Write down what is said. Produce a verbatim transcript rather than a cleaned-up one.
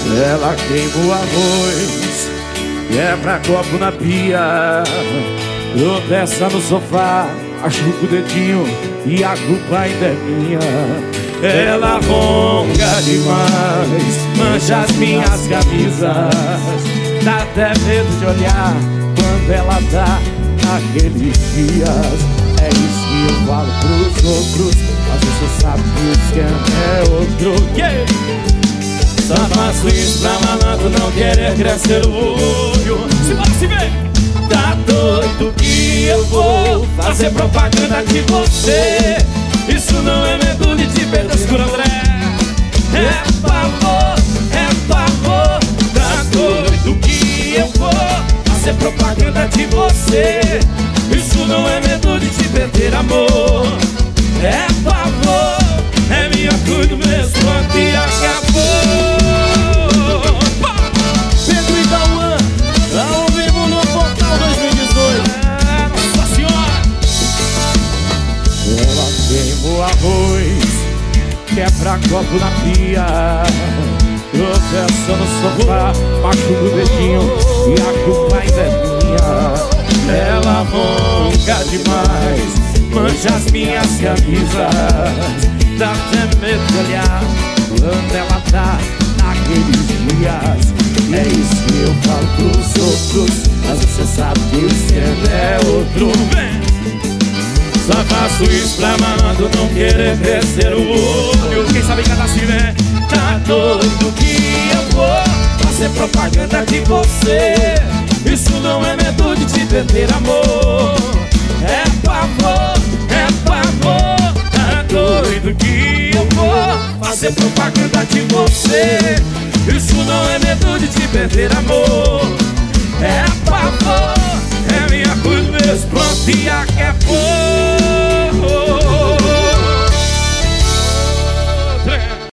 Ela queima o arroz, quebra copo na pia, tropeça no sofá, machuca o dedinho e a culpa ainda é minha. Ela ronca demais, mancha as minhas camisas, dá até medo de olhar quando ela dá naqueles dias. É isso que eu falo pros outros, mas você sabe que o esquema é outro. Yeah! Só faço isso pra malandro não querer crescer o olho. Se pode se ver. Tá doido que eu vou fazer propaganda de você. Isso não é medo de te perder, escuro André. É favor, é favor. Tá doido que eu vou fazer propaganda de você. Isso não é medo de te perder, amor. É favor, é minha cuido mesmo, pronto e acabou. Pedro e Cauã, ao vivo no Portal dois mil e dezoito. É, Nossa Senhora. Ela queima o arroz, quebra copo na pia, tropeça no sofá, machuca o dedinho e a culpa ainda é minha. Ela ronca demais, mancha as minhas camisas, dá até medo de olhar quando ela tá naqueles dias. É isso que eu falo pros outros, mas você sabe que o esquema é outro. Só faço isso pra malandro não querer crescer o olho. Quem sabe cantar assim, né? Tá doido que eu vou fazer propaganda de você. Isso não é medo de te perder, amor. É favor, é favor. Tá doido que eu vou fazer propaganda de você. Isso não é medo de te perder, amor. É favor.